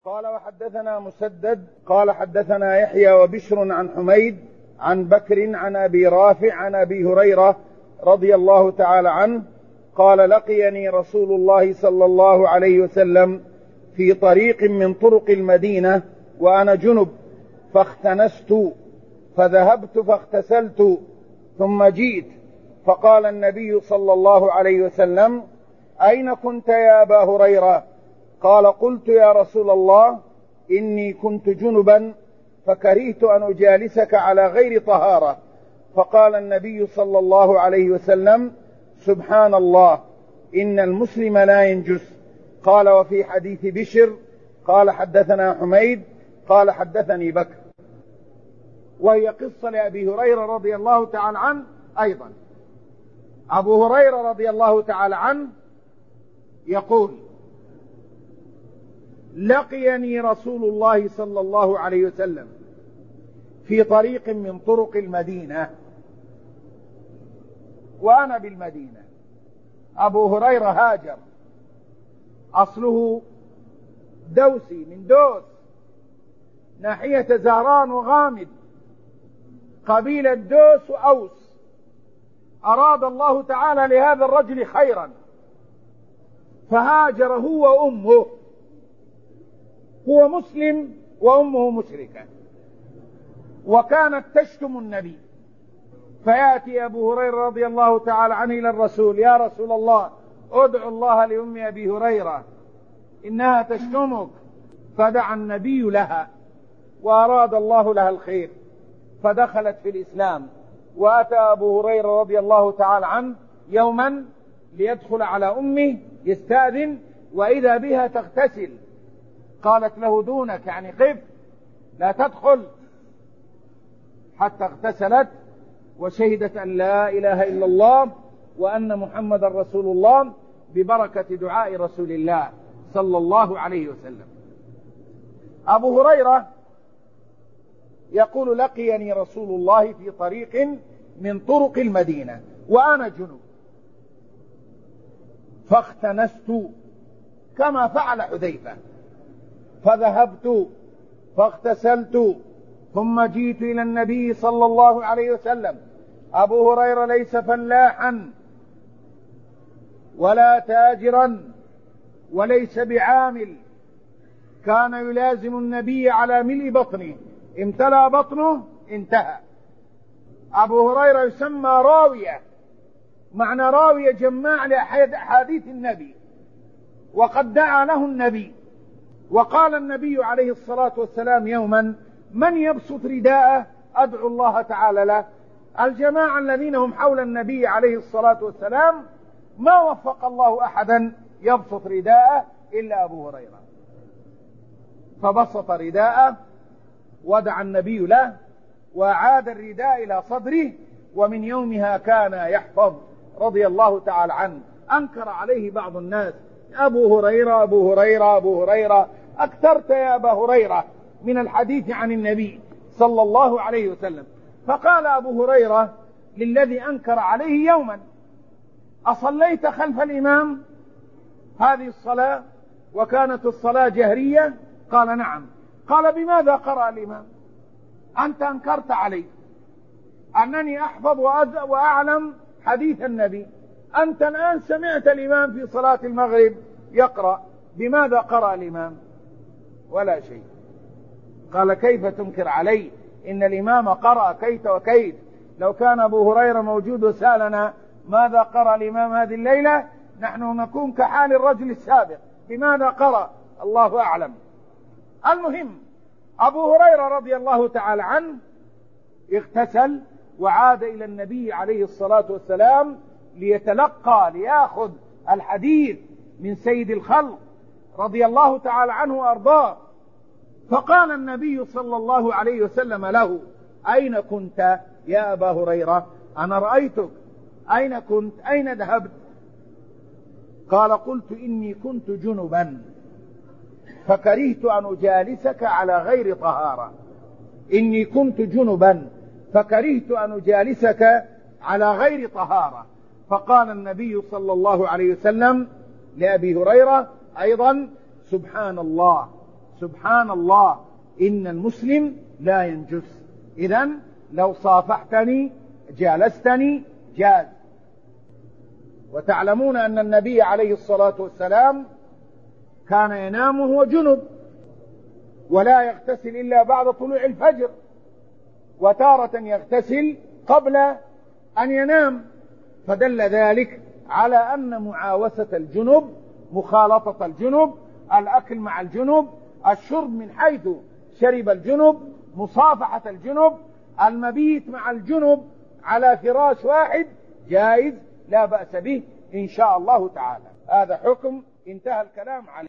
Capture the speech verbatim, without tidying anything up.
قال وحدثنا مسدد قال حدثنا يحيى وبشر عن حميد عن بكر عن أبي رافع عن أبي هريرة رضي الله تعالى عنه قال لقيني رسول الله صلى الله عليه وسلم في طريق من طرق المدينة وأنا جنب فاختنست فذهبت فاغتسلت ثم جئت فقال النبي صلى الله عليه وسلم أين كنت يا أبا هريرة؟ قال قلت يا رسول الله إني كنت جنبا فكرهت أن أجالسك على غير طهارة. فقال النبي صلى الله عليه وسلم سبحان الله إن المسلم لا ينجس. قال وفي حديث بشر قال حدثنا حميد قال حدثني بكر، وهي قصة لأبي هريرة رضي الله تعالى عنه أيضا. أبو هريرة رضي الله تعالى عنه يقول لقيني رسول الله صلى الله عليه وسلم في طريق من طرق المدينة وأنا بالمدينة. أبو هريرة هاجر، أصله دوسي من دوس ناحية زهران وغامد، قبيلة دوس وأوس. أراد الله تعالى لهذا الرجل خيرا فهاجر هو وأمه، هو مسلم وأمه مشركة، وكانت تشتم النبي. فيأتي أبو هريرة رضي الله تعالى عنه إلى الرسول يا رسول الله ادعو الله لأم أبي هريرة إنها تشتمك. فدعا النبي لها وأراد الله لها الخير فدخلت في الإسلام. وأتى أبو هريرة رضي الله تعالى عنه يوما ليدخل على أمه يستأذن وإذا بها تغتسل. قالت له دونك، يعني قف لا تدخل، حتى اغتسلت وشهدت أن لا إله إلا الله وأن محمد رسول الله ببركة دعاء رسول الله صلى الله عليه وسلم. أبو هريرة يقول لقيني رسول الله في طريق من طرق المدينة وأنا جنوب فاختنست كما فعل حذيفة، فذهبت فاغتسلت ثم جئت إلى النبي صلى الله عليه وسلم. أبو هريرة ليس فلاحا ولا تاجرا وليس بعامل، كان يلازم النبي على ملء بطنه، امتلأ بطنه انتهى. أبو هريرة يسمى راوية، معنى راوية جماع لأحاديث النبي، وقد دعا له النبي. وقال النبي عليه الصلاة والسلام يوما من يبسط رداءه أدعو الله تعالى له. الجماعة الذين هم حول النبي عليه الصلاة والسلام ما وفق الله أحدا يبسط رداءه إلا أبو هريرة، فبسط رداءه ودعا النبي له وأعاد الرداء إلى صدره، ومن يومها كان يحفظ رضي الله تعالى عنه. أنكر عليه بعض الناس أبو هريرة أبو هريرة أبو هريرة، أكثرت يا أبا هريرة من الحديث عن النبي صلى الله عليه وسلم. فقال أبو هريرة للذي أنكر عليه يوما أصليت خلف الإمام هذه الصلاة وكانت الصلاة جهرية؟ قال نعم. قال بماذا قرأ الإمام؟ أنت أنكرت علي أنني أحفظ وأعلم حديث النبي، أنت الآن سمعت الإمام في صلاة المغرب يقرأ، بماذا قرأ الإمام؟ ولا شيء. قال كيف تنكر علي إن الإمام قرأ كيت وكيت؟ لو كان أبو هريرة موجود وسألنا ماذا قرأ الإمام هذه الليلة نحن نكون كحال الرجل السابق، بماذا قرأ الله أعلم. المهم أبو هريرة رضي الله تعالى عنه اغتسل وعاد إلى النبي عليه الصلاة والسلام ليتلقى ليأخذ الحديث من سيد الخلق رضي الله تعالى عنه وأرضاه. فقال النبي صلى الله عليه وسلم له أين كنت يا أبا هريرة؟ أنا رأيتك، أين كنت؟ أين ذهبت؟ قال قلت إني كنت جنبا فكرهت أن أجالسك على غير طهارة. إني كنت جنبا فكرهت أن أجالسك على غير طهارة. فقال النبي صلى الله عليه وسلم لأبي هريرة أيضا سبحان الله سبحان الله إن المسلم لا ينجس. إذن لو صافحتني جالستني جاز. وتعلمون أن النبي عليه الصلاة والسلام كان ينام وهو جنب ولا يغتسل إلا بعد طلوع الفجر، وتارة يغتسل قبل أن ينام، فدل ذلك على أن معاوسة الجنب، مخالطة الجنب، الأكل مع الجنب، الشرب من حيث شرب الجنب، مصافحة الجنب، المبيت مع الجنب على فراش واحد جائز لا بأس به إن شاء الله تعالى. هذا حكم انتهى الكلام عليه.